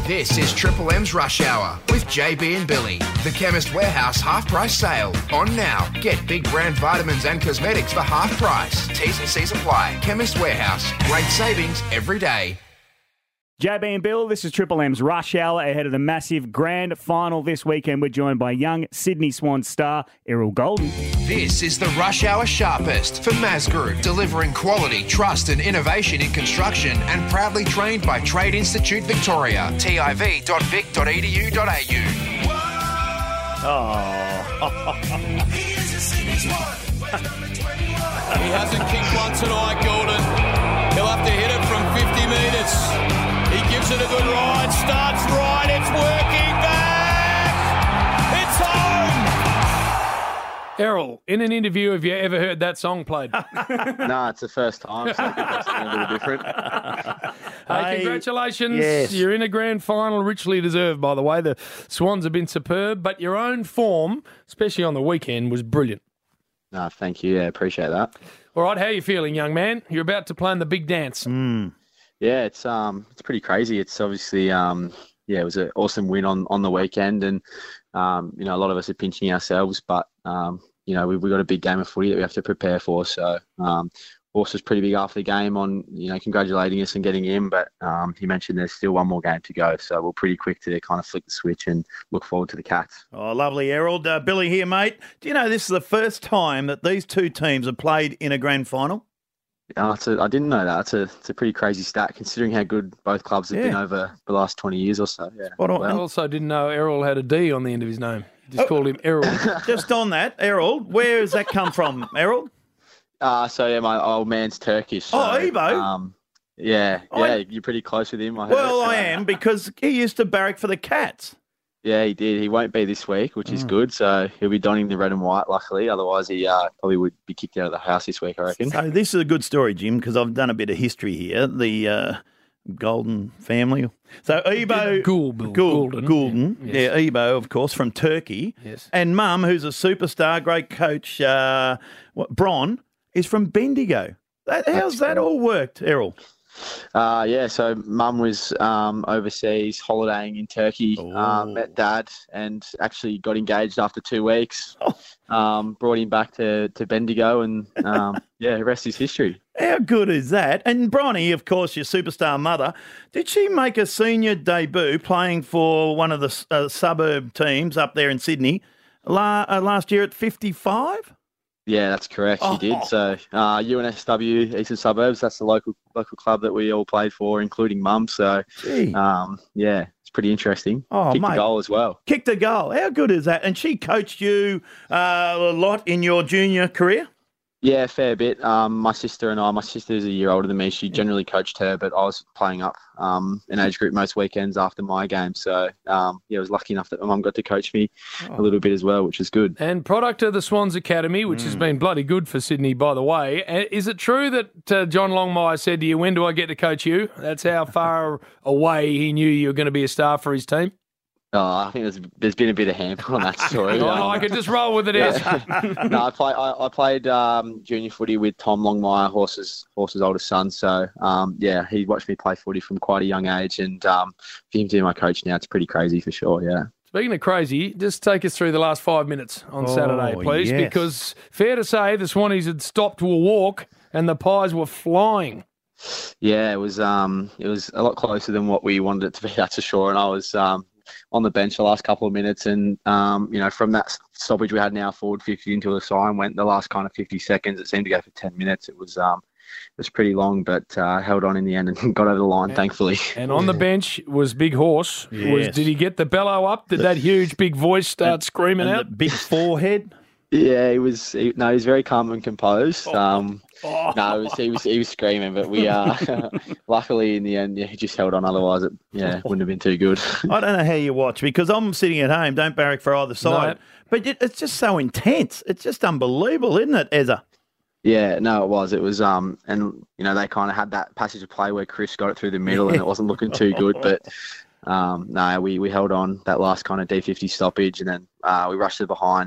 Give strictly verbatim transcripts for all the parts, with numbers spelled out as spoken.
This is Triple M's Rush Hour with J B and Billy. The Chemist Warehouse half-price sale. On now. Get big brand vitamins and cosmetics for half price. T's and C's apply. Chemist Warehouse. Great savings every day. J B and Bill, this is Triple M's Rush Hour ahead of the massive grand final this weekend. We're joined by young Sydney Swans star Errol Golden. This is the Rush Hour Sharpest for Maz Group, delivering quality, trust and innovation in construction and proudly trained by Trade Institute Victoria. T I V dot vic dot e d u dot a u. Oh. He hasn't kicked one tonight, Golden. He'll have to hit it from fifty metres. He gives it a good ride, starts right, it's working back! It's home! Errol, in an interview, have you ever heard that song played? No, it's the first time, so I think that's something a little different. Hey, congratulations. Yes. You're in a grand final, richly deserved, by the way. The Swans have been superb, but your own form, especially on the weekend, was brilliant. No, thank you. Yeah, appreciate that. All right, how are you feeling, young man? You're about to play in the big dance. Mm. Yeah, it's um, it's pretty crazy. It's obviously um, yeah, it was an awesome win on, on the weekend, and um, you know, a lot of us are pinching ourselves, but um, you know, we've we got a big game of footy that we have to prepare for. So um, Horse was pretty big after the game on, you know, congratulating us and getting in, but um, he mentioned there's still one more game to go. So we're pretty quick to kind of flick the switch and look forward to the Cats. Oh, lovely, Errol. Uh, Billy here, mate. Do you know this is the first time that these two teams have played in a grand final? Yeah, it's a, I didn't know that. It's a, it's a pretty crazy stat considering how good both clubs have Yeah. been over the last twenty years or so. Yeah. Spot on. I also didn't know Errol had a D on the end of his name. You just Oh. called him Errol. Just on that, Errol, where has that come from, Errol? Uh, so, yeah, my old man's Turkish. So, Oh, Evo? Um, yeah, I- yeah, you're pretty close with him. I heard. Well, I So, am, because he used to barrack for the Cats. Yeah, he did. He won't be this week, which Mm. is good. So he'll be donning the red and white, luckily. Otherwise, he uh, probably would be kicked out of the house this week, I reckon. So this is a good story, Jim, because I've done a bit of history here. The uh, Golden family. So Ebo... Gould, Bill, Gould, Goulden. Goulden. Yeah, Yeah, Ebo, of course, from Turkey. Yes. And Mum, who's a superstar, great coach, uh, what, Bron, is from Bendigo. That, how's that all worked, Errol? Uh, yeah, so Mum was um, overseas holidaying in Turkey, Oh. uh, met Dad, and actually got engaged after two weeks. Oh. Um, brought him back to, to Bendigo, and um, yeah, the rest is history. How good is that? And Bronny, of course, your superstar mother, did she make a senior debut playing for one of the uh, suburb teams up there in Sydney la- uh, last year at fifty-five? Yeah, that's correct. Oh. He did. So uh, U N S W, Eastern Suburbs, that's the local local club that we all played for, including Mum. So Gee. um, yeah, it's pretty interesting. Oh, Kicked mate. the goal as well. Kicked a goal. How good is that? And she coached you uh, a lot in your junior career? Yeah, fair bit. Um, my sister and I, my sister's a year older than me. She generally coached her, but I was playing up um, an age group most weekends after my game. So, um, yeah, I was lucky enough that my mum got to coach me a little bit as well, which is good. And product of the Swans Academy, which has been bloody good for Sydney, by the way. Uh, Is it true that uh, John Longmire said to you, when do I get to coach you? That's how far away he knew you were going to be a star for his team? Oh, I think there's there's been a bit of handful on that story. Oh, Um, I could just roll with it. Ez. no, I, play, I, I played um, junior footy with Tom Longmire, Horse's Horse's oldest son. So, um, yeah, he watched me play footy from quite a young age. And um, for him to be my coach now, it's pretty crazy for sure, yeah. Speaking of crazy, just take us through the last five minutes on Oh, Saturday, please, yes. because fair to say the Swannies had stopped to a walk and the Pies were flying. Yeah, it was um, it was a lot closer than what we wanted it to be, that's for sure. And I was um, on the bench the last couple of minutes, and um, you know, from that stoppage we had now forward fifty until the sign went, the last kind of fifty seconds, it seemed to go for ten minutes. It was um, it was pretty long, but uh, held on in the end and got over the line, thankfully. And on the bench was Big Horse. Was Yes. Did he get the bellow up? Did that huge big voice start screaming And out? the big forehead? Yeah, he was. He, no, he was very calm and composed. Um, Oh. no, it was, he was he was screaming, but we uh, luckily in the end, yeah, he just held on. Otherwise, it yeah wouldn't have been too good. I don't know how you watch, because I'm sitting at home, don't barrack for either side. No. But it, it's just so intense. It's just unbelievable, isn't it, Ezra? Yeah, no, it was. It was, um, and you know, they kind of had that passage of play where Chris got it through the middle, and it wasn't looking too good. But um, no, we we held on that last kind of D fifty stoppage, and then uh, we rushed to behind, and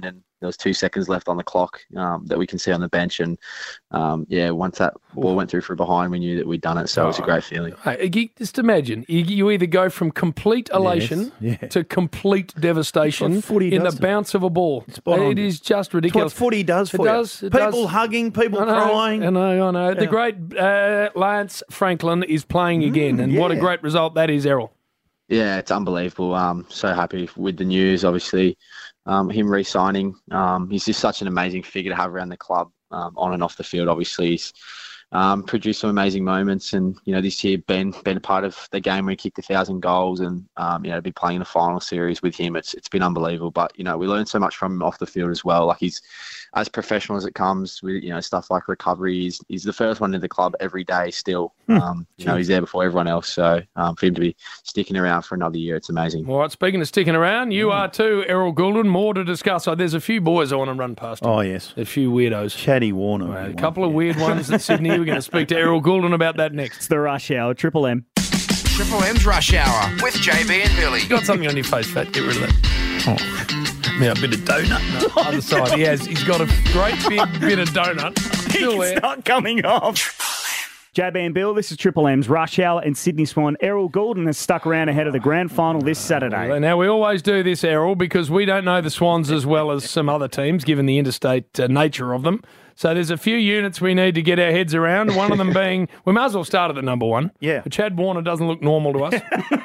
there was two seconds left on the clock um, that we can see on the bench. And, um, yeah, once that ball went through from behind, we knew that we'd done it. So it was a great feeling. Hey, you- just imagine, you, you either go from complete elation Yes, yeah. to complete devastation That's what footy in does the to- bounce of a ball. Spot on. It is just It's what ridiculous. footy does for It you. does, it people does. hugging, people I know, crying. I know, I know. The Yeah. great uh, Lance Franklin is playing again, and what a yeah. great result that is, Errol. Yeah, it's unbelievable. Um, so happy with the news, obviously. Um, him re-signing. Um, he's just such an amazing figure to have around the club, um, on and off the field. Obviously, he's um, produced some amazing moments, and you know this year been been a part of the game where he kicked a thousand goals, and um, you know to be playing in the final series with him, it's it's been unbelievable. But you know we learned so much from him off the field as well. Like he's as professional as it comes with you know stuff like recovery. He's he's the first one in the club every day still. Um, you know he's there before everyone else. So um, for him to be sticking around for another year, it's amazing. All right, speaking of sticking around, you are too, Errol Goulden. More to discuss. Oh, there's a few boys I want to run past. Oh, yes. A few weirdos. Chatty Warner. Right, a couple of weird ones at Sydney. We're going to speak to Errol Goulden about that next. It's the Rush Hour, Triple M. Triple M's Rush Hour with J B and Billy. You got something on your face, Fat. Get rid of that. Oh. Yeah, a bit of donut. Other side. He has. He's got a great big bit of donut. Still there. It's not coming off. J B and Bill, this is Triple M's Rush Hour, and Sydney Swan Errol Goulden has stuck around ahead of the grand final this Saturday. Now, we always do this, Errol, because we don't know the Swans as well as some other teams, given the interstate uh, nature of them. So there's a few units we need to get our heads around, one of them being, we may as well start at the number one. Yeah. Chad Warner doesn't look normal to us.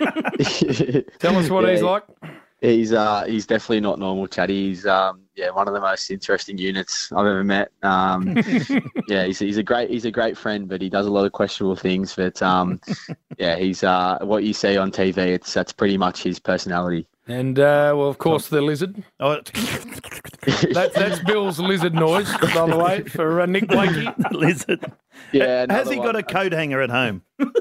Tell us what Yeah, he's like. He's uh he's definitely not normal, Chatty. He's um yeah one of the most interesting units I've ever met. Um yeah he's he's a great he's a great friend, but he does a lot of questionable things. But um yeah he's uh what you see on T V, it's that's pretty much his personality. And, uh, well, of course, the lizard. Oh, it- That, that's Bill's lizard noise, by the way, for uh, Nick Blakey. lizard. Yeah, Has another he one. got a coat hanger at home?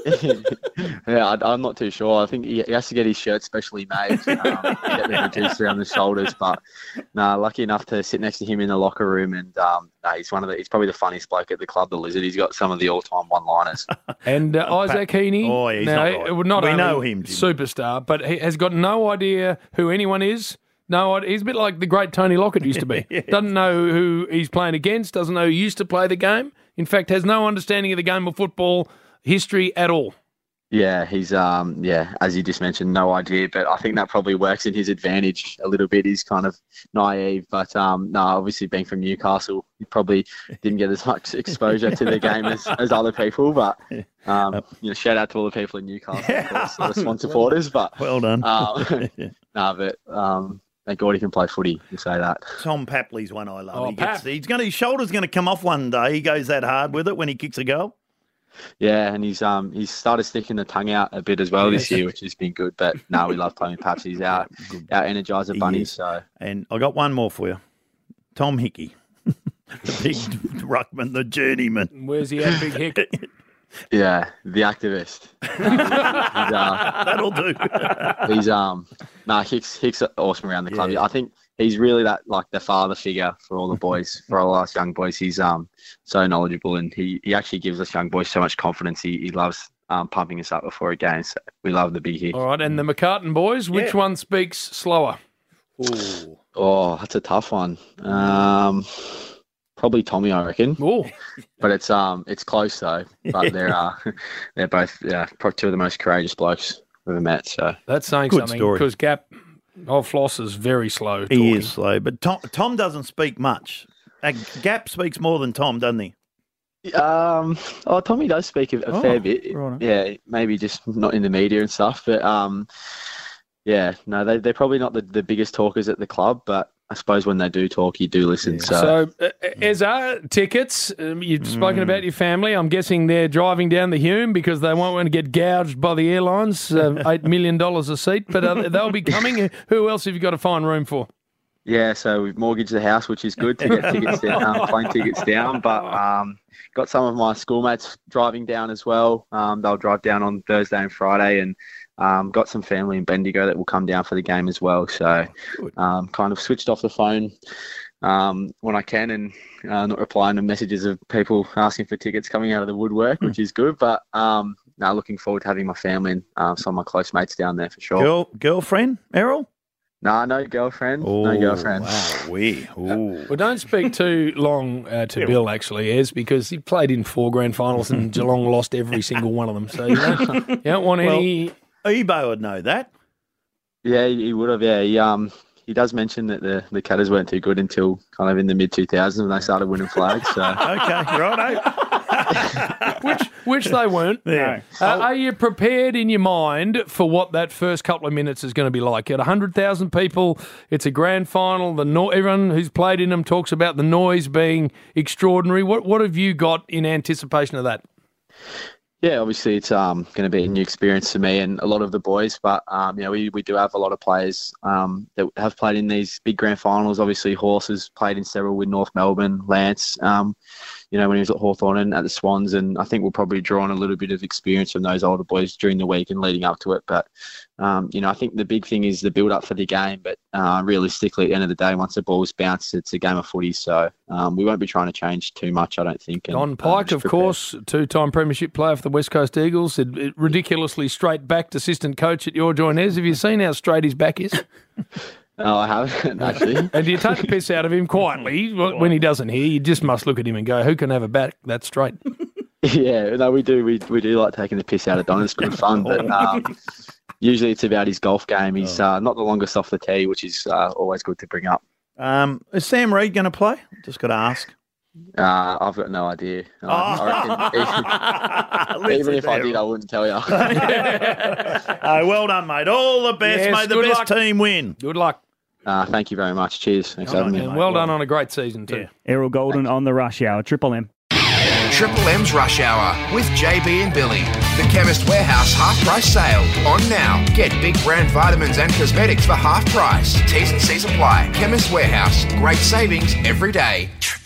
Yeah, I, I'm not too sure. I think he, he has to get his shirt specially made, um, get them reduced around the shoulders. But no, lucky enough to sit next to him in the locker room, and um, no, he's one of the. He's probably the funniest bloke at the club, the Lizard. He's got some of the all-time one-liners. And uh, Isaac Heaney. Oh, yeah, he's now, not right. it would not We only know him, Jim. superstar, but he has got no idea who anyone is. No, he's a bit like the great Tony Lockett used to be. Yes. Doesn't know who he's playing against. Doesn't know who used to play the game. In fact, has no understanding of the game of football history at all. Yeah, he's um yeah, as you just mentioned, no idea, but I think that probably works in his advantage a little bit. He's kind of naive, but um no, obviously being from Newcastle, he probably didn't get as much exposure to the game as, as other people. But um you know, shout out to all the people in Newcastle, of course, the Swan supporters. But Well done. um, no, but um thank God he can play footy. You say that. Tom Papley's one I love. Oh, he gets, Pap. he's going his shoulder's going to come off one day. He goes that hard with it when he kicks a goal. Yeah, and he's um he's started sticking the tongue out a bit as well this year, which has been good. But no, we love playing Paps. He's our our energizer bunny. is. So And I got one more for you. Tom Hickey. The big ruckman, the journeyman. Where's he at, Big Hick? yeah, the activist. he's, uh, That'll do. he's um nah Hicks Hicks are awesome around the club. Yeah. I think he's really that like the father figure for all the boys, for all us young boys. He's um so knowledgeable, and he, he actually gives us young boys so much confidence. He he loves um pumping us up before a game. So we love the big Hick. All right, and the McCartan boys, which Yeah. one speaks slower? Ooh. Oh, that's a tough one. Um, probably Tommy, I reckon. Oh, But it's um it's close though. But they're uh they're both yeah probably two of the most courageous blokes we've ever met. So that's saying Good something story. because Gap, oh, Floss is very slow. He talking. is slow, but Tom Tom doesn't speak much. Uh, Gap speaks more than Tom, doesn't he? um oh Tommy does speak a, a Oh, fair bit. righto. Yeah, maybe just not in the media and stuff. But um yeah no they they're probably not the, the biggest talkers at the club. But I suppose when they do talk, you do listen. So. So, uh, Ezra, tickets, um, you've spoken about your family. I'm guessing they're driving down the Hume because they won't want to get gouged by the airlines, uh, eight million dollars a seat, but uh, they'll be coming. Who else have you got to find room for? Yeah, so we've mortgaged the house, which is good to get tickets down, um, plane tickets down. But um, got some of my schoolmates driving down as well. Um, they'll drive down on Thursday and Friday, and um, got some family in Bendigo that will come down for the game as well. So um, kind of switched off the phone um, when I can, and uh, not replying to messages of people asking for tickets coming out of the woodwork, which is good. But um, now looking forward to having my family and uh, some of my close mates down there for sure. Girl, girlfriend, Errol? Nah, no girlfriend. Oh, no girlfriend. Wow, we. Ooh. Well, don't speak too long uh, to Bill, actually, Ez, because he played in four grand finals and Geelong lost every single one of them. So you don't, you don't want Well, any... Ebo would know that. Yeah, he would have. Yeah, he um he does mention that the the Cutters weren't too good until kind of in the mid two thousands when they started winning flags. So Okay, righto. which, which they weren't. Yeah. Uh, are you prepared in your mind for what that first couple of minutes is going to be like? At one hundred thousand people, it's a grand final. The no- Everyone who's played in them talks about the noise being extraordinary. What What have you got in anticipation of that? yeah, obviously it's um going to be a new experience for me and a lot of the boys. But um you know we, we do have a lot of players um that have played in these big grand finals. Obviously, Horse has played in several with North Melbourne. Lance, um. you know, when he was at Hawthorn and at the Swans, and I think we'll probably draw on a little bit of experience from those older boys during the week and leading up to it. But, um, you know, I think the big thing is the build-up for the game, but uh, realistically, at the end of the day, once the ball's bounced, it's a game of footy, so um, we won't be trying to change too much, I don't think. And, Don Pike, um, of course, two-time premiership player for the West Coast Eagles, it, it ridiculously straight-backed assistant coach at your joint. Have you seen how straight his back is? No, I haven't, actually. And do you take the piss out of him quietly when he doesn't hear? You just must look at him and go, who can have a back that straight? Yeah, no, we do. We we do like taking the piss out of Don. It's good fun, but um, usually it's about his golf game. He's uh, not the longest off the tee, which is uh, always good to bring up. Um, is Sam Reid going to play? Just got to ask. Uh, I've got no idea. Um, I reckon, even, even if I did, I wouldn't tell you. Oh, well done, mate. All the best, Yes, mate. The good best luck. team win. Good luck. Uh, thank you very much. Cheers. Thanks for having me. And well done on a great season, too. Errol Golden on the Rush Hour. Triple M. Triple M's Rush Hour with J B and Billy. The Chemist Warehouse half price sale on now. Get big brand vitamins and cosmetics for half price. T's and C's apply. Chemist Warehouse. Great savings every day.